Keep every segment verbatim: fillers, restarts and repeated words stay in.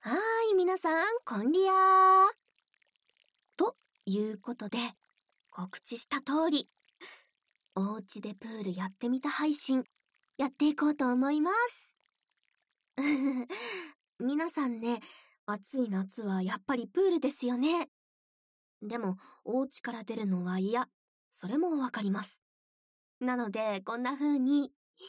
はーい、皆さん、こんりやー。ということで、告知した通り、おうちでプールやってみた配信、やっていこうと思います。皆さんね、暑い夏はやっぱりプールですよね。でも、お家から出るのは嫌。それもわかります。なので、こんな風に、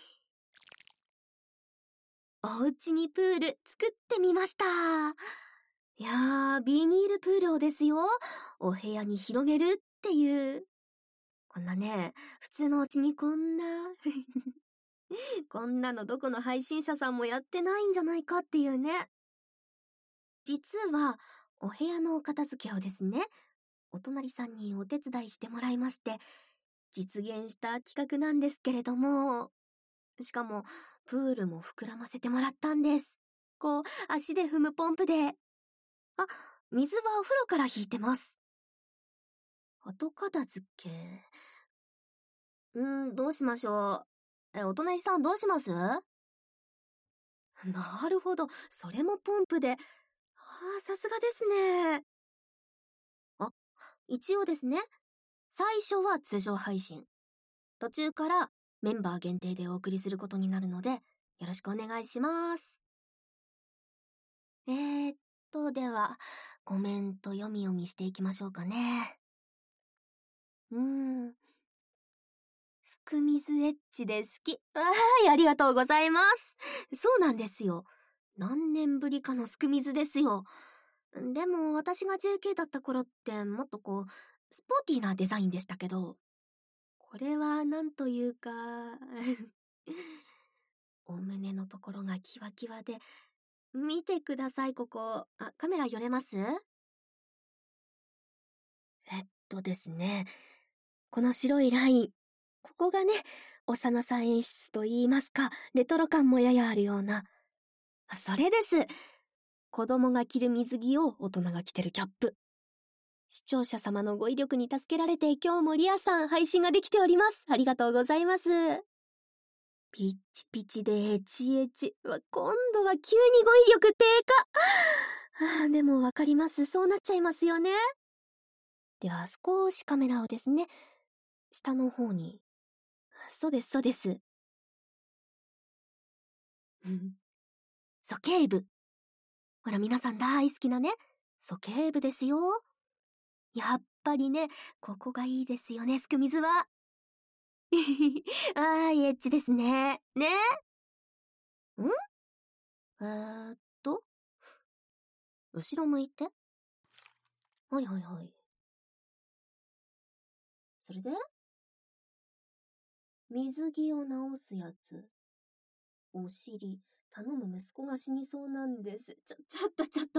お家にプール作ってみました。いやー、ビニールプールをですよ、お部屋に広げるっていう。こんなね、普通のお家にこんな、こんなのどこの配信者さんもやってないんじゃないかっていうね。実は、お部屋のお片付けをですね、お隣さんにお手伝いしてもらいまして、実現した企画なんですけれども、しかも、プールも膨らませてもらったんです。こう、足で踏むポンプで。あ、水はお風呂から引いてます。後片付け。うーん、どうしましょう。え、お隣さんどうします？なるほど、それもポンプで。ああ、さすがですね。あ、一応ですね、最初は通常配信。途中からメンバー限定でお送りすることになるので、よろしくお願いします。えーっと、では、コメント読み読みしていきましょうかね。うーん。すくみずエッチで好き。わーい、ありがとうございます。そうなんですよ。何年ぶりかのすくみずですよ。でも、私が ジェーケー だった頃って、もっとこう、スポーティーなデザインでしたけど、これはなんというか、お胸のところがキワキワで、見てください、ここ。あ、カメラ寄れます？えっとですね、この白いライン、ここがね、幼さ演出と言いますか、レトロ感もややあるような。あ、それです。子供が着る水着を大人が着てるキャップ。視聴者様のご威力に助けられて今日もリアさん配信ができております。ありがとうございます。ピッチピチでエチエチ。わ、今度は急に語彙力低下。あ、でもわかります。そうなっちゃいますよね。では少しカメラをですね、下の方に。そうです、そうです。うん。鼠径部。ほら皆さん大好きなね、鼠径部ですよ。やっぱりね、ここがいいですよね、すくみずは。あーい、エッチですね。ね？ん？えーっと、後ろ向いて。はいはいはい。それで？水着を直すやつ。お尻、頼む息子が死にそうなんです。ちょ、ちょっとちょっと。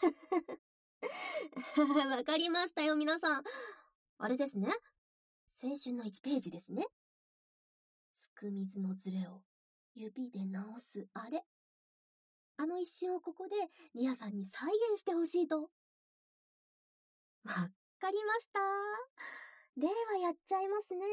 わかりましたよ、皆さん。あれですね。青春のいちページですね。すくみずのズレを指で直す、あれ。あの一瞬をここでリアさんに再現してほしいと。わかりました。ではやっちゃいますね。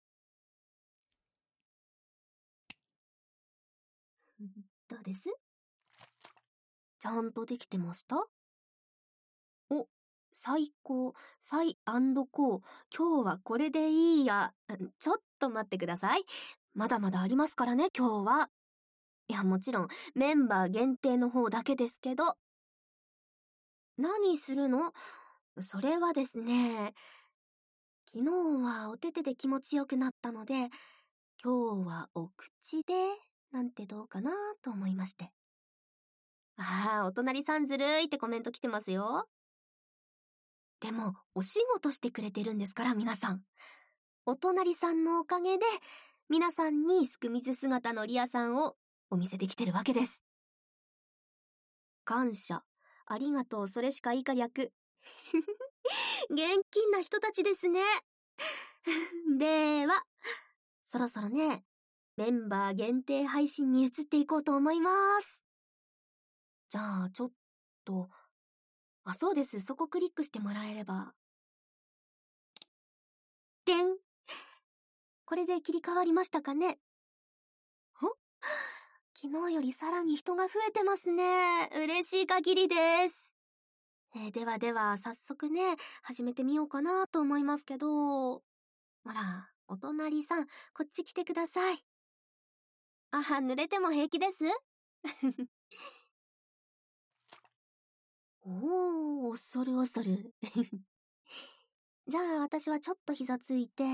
どうです？ちゃんとできてました？お、最高、最高、今日はこれでいいや。ちょっと待ってください。まだまだありますからね、今日は。いや、もちろん、メンバー限定の方だけですけど。何するの？それはですね、昨日はお手手で気持ちよくなったので、今日はお口で、なんてどうかなと思いまして。ああ、お隣さんずるいってコメント来てますよ。でも、お仕事してくれてるんですから、皆さん。お隣さんのおかげで、皆さんにすくみず姿のリアさんをお見せできてるわけです。感謝、ありがとう、それしか以下略。現金な人たちですね。では、そろそろね、メンバー限定配信に移っていこうと思います。じゃあ、ちょっと、あ、そうです。そこクリックしてもらえれば。でん。これで切り替わりましたかね？ほ？ 昨日よりさらに人が増えてますね。嬉しい限りです。えーではでは、早速ね、始めてみようかなと思いますけど。ほら、お隣さん、こっち来てください。あ、濡れても平気です。おー、恐る恐る。じゃあ、私はちょっと膝ついて。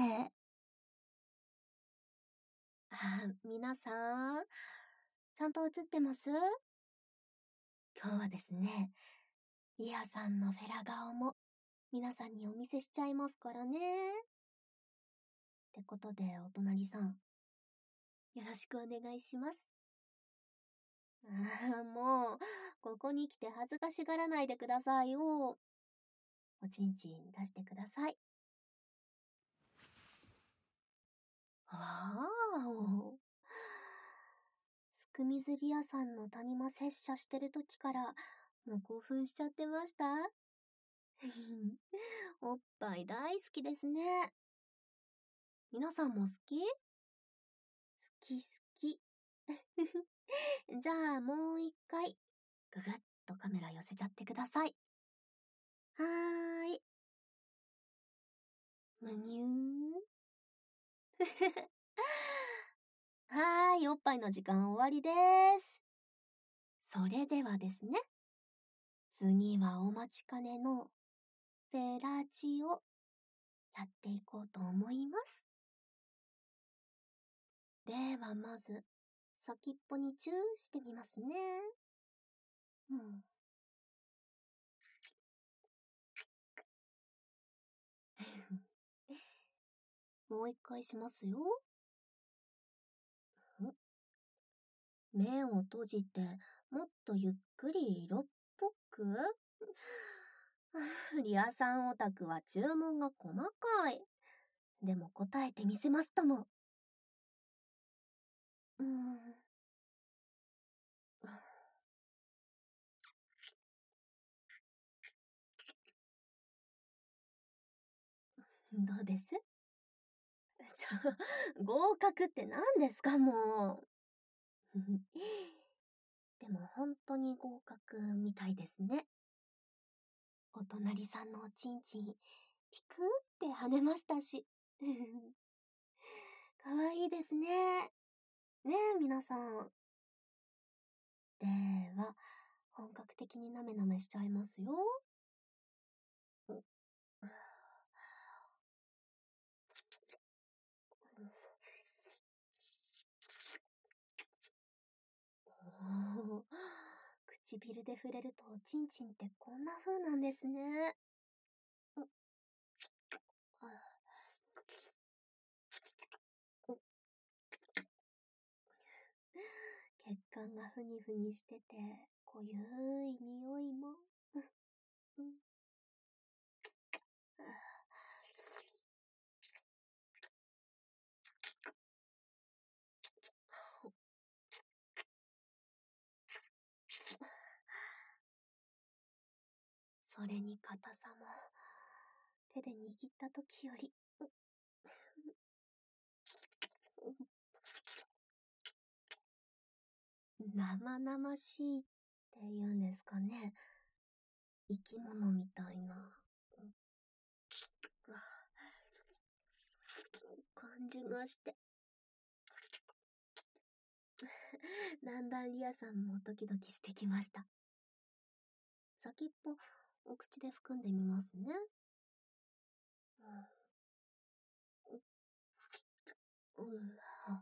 あ、皆さん、ちゃんと映ってます？今日はですね、リアさんのフェラ顔も皆さんにお見せしちゃいますからね。ってことで、お隣さん、よろしくお願いします。ああ、もう、ここに来て恥ずかしがらないでくださいよ。おちんちん出してください。わーお。すくみずり屋さんの谷間拙者してる時から、もう興奮しちゃってました？おっぱい大好きですね。皆さんも好き？好き好き。じゃあもう一回、ぐぐっとカメラ寄せちゃってください。はーい。むにゅーん。はーい、おっぱいの時間終わりです。それではですね。次はお待ちかねのフェラチをやっていこうと思います。ではまず、先っぽにチューしてみますね。うん。もう一回しますよ。目を閉じて、もっとゆっくり色っぽくリアさんオタクは注文が細かい。でも答えてみせますとも。うーん。どうです？ちょ、合格って何ですか、もう。でも本当に合格みたいですね。お隣さんのおちんちん、ピクって跳ねましたし。かわいいですね。ねえ、皆さん。では、本格的になめなめしちゃいますよ。おー、唇で触れるとおちんちんってこんな風なんですね。血管がふにふにしてて、濃ゆい匂いも。それに硬さも、手で握った時より、生々しいって言うんですかね。生き物みたいな感じがして。だんだんリアさんもドキドキしてきました。先っぽ、お口で含んでみますね。うん。うん。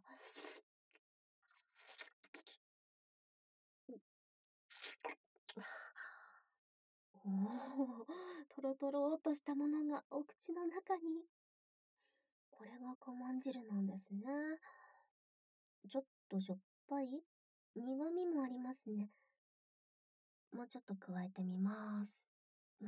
おお、とろとろーっとしたものがお口の中に。これがカマン汁なんですね。ちょっとしょっぱい？苦味もありますね。もうちょっと加えてみます。うん。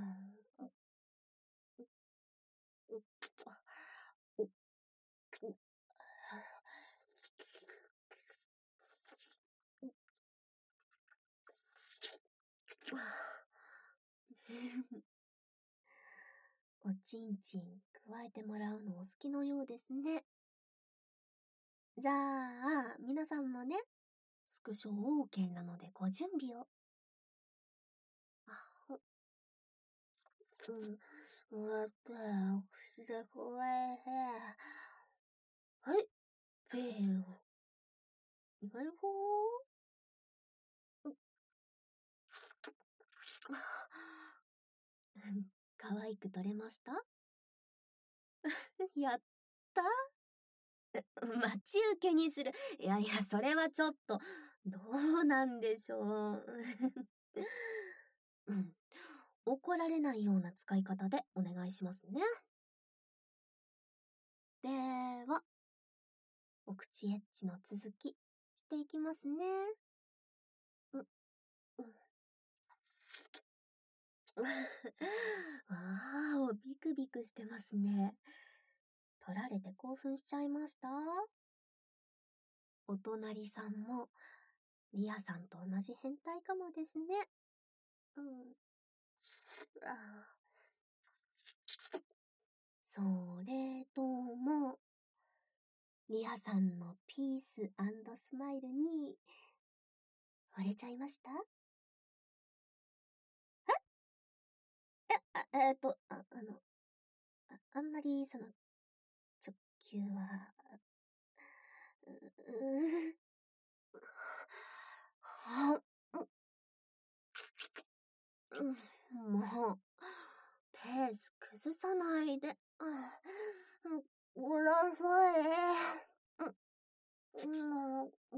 おちんちん加えてもらうのお好きのようですね。じゃあ、皆さんもね、 スクショ OK なのでご準備を。うん、待って、口で怖い。はい、ペー。いがいほー。可愛く撮れましたやった待ち受けにする。いやいや、それはちょっと、どうなんでしょう。うん。怒られないような使い方でお願いしますね。では、お口エッチの続き、していきますね。うん、うん。わーお、ビクビクしてますね。取られて興奮しちゃいました？お隣さんも、リアさんと同じ変態かもですね。うん。あそれとも、リアさんのピース&スマイルに、惚れちゃいました？ええ、あ、えっと、あ、あの、あ、あんまり、その、直球は、う、うー、は、うん、もう、ペース崩さないで、うん、ごらんさい。うん、もう、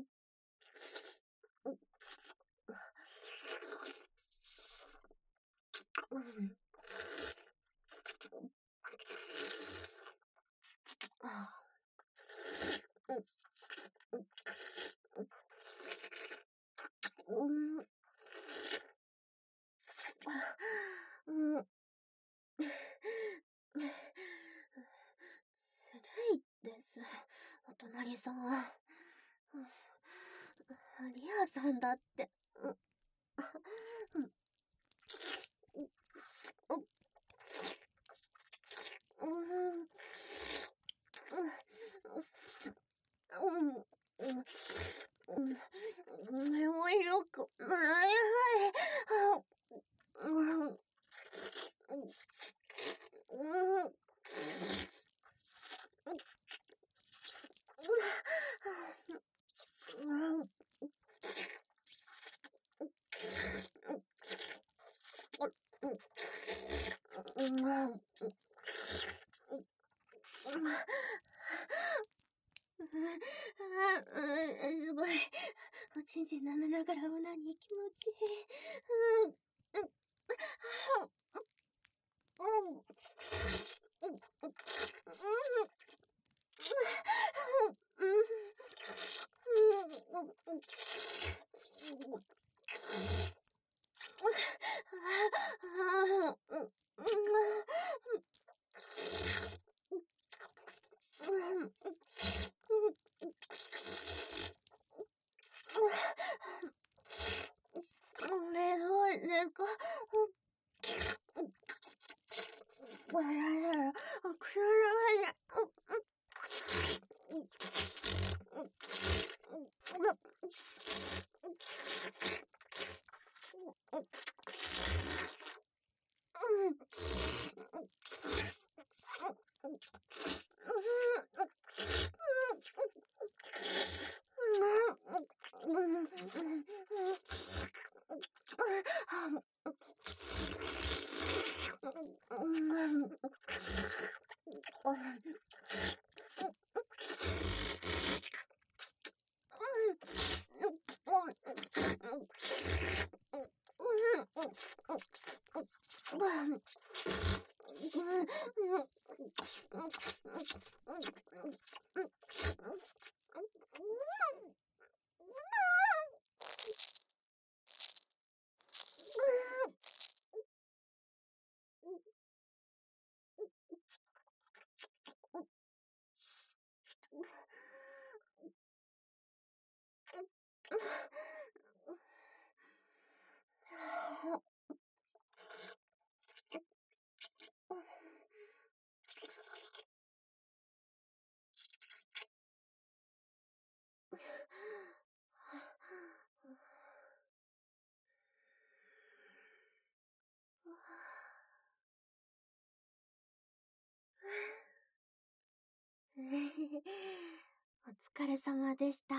うん、あ、うん、うん、うん、ずるいです、お隣さん。リアさんだって。うん、うん、うん、うん、うん、目をよく、ないはい、うん、うん、すごい。おちんちん舐めながらオナニー気持ちいい。うん、うん、うん、うん、うん、うん、ねごいねこ。これだよ。くらない。 お疲れ様でした。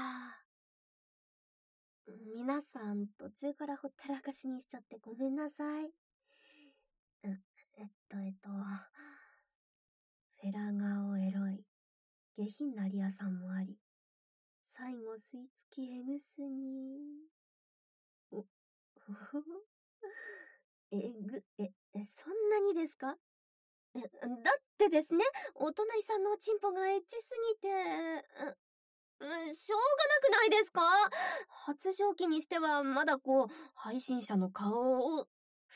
皆さん途中からほったらかしにしちゃってごめんなさい。え、えっとえっと、フェラ顔エロい、下品なリアさんもあり、最後吸い付き N すぎ。お、ほほほ。えぐ、え、え、そんなにですか？え、だってですね、お隣さんのおちんぽがエッチすぎて、う、うしょうがなくないですか？発情期にしてはまだこう、配信者の顔を、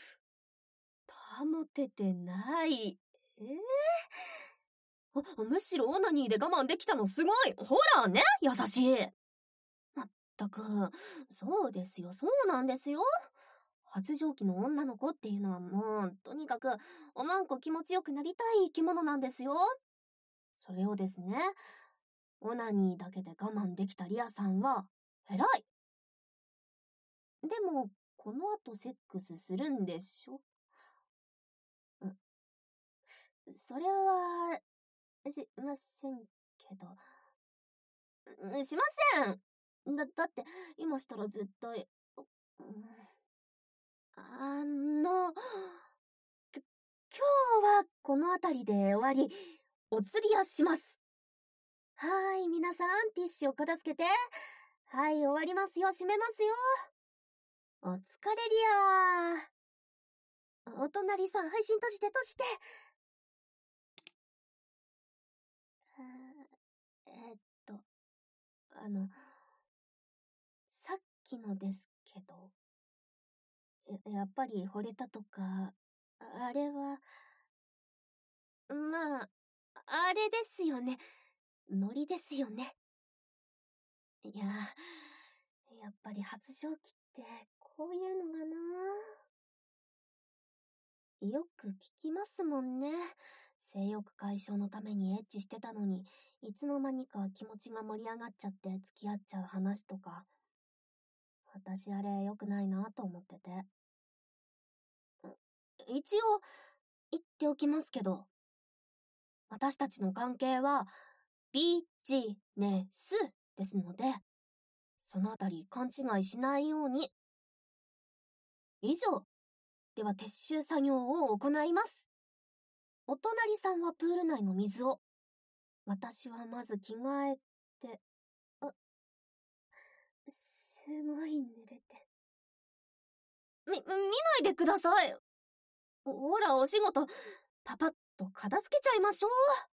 保ててない。えー、むしろオナニーで我慢できたのすごい。ほらね、優しい。まったく、そうですよ、そうなんですよ。発情期の女の子っていうのはもう、とにかく、おまんこ気持ちよくなりたい生き物なんですよ。それをですね、オナニーだけで我慢できたリアさんは、偉い。でも、この後セックスするんでしょ？ん、それは、しませんけど。ん、しません！だ、だって、今したら絶対、うん、あの、きょ、今日はこの辺りで終わり、お釣りをします。はーい、皆さん、ティッシュを片付けて。はい、終わりますよ、閉めますよ。お疲れリアー。お隣さん、配信閉じて閉じて。えーっと、あの、さっきのですけど、や、やっぱり惚れたとか、あれは、まあ、あれですよね。ノリですよね。いや、やっぱり発情期ってこういうのがな。よく聞きますもんね。性欲解消のためにエッチしてたのに、いつの間にか気持ちが盛り上がっちゃって付き合っちゃう話とか。私あれ良くないなと思ってて。一応、言っておきますけど、私たちの関係は、ビジネスですので、そのあたり勘違いしないように。以上、では撤収作業を行います。お隣さんはプール内の水を。私はまず着替えて、あ、すごい濡れて。み、見ないでください。ほら、お仕事、パパッと片付けちゃいましょう。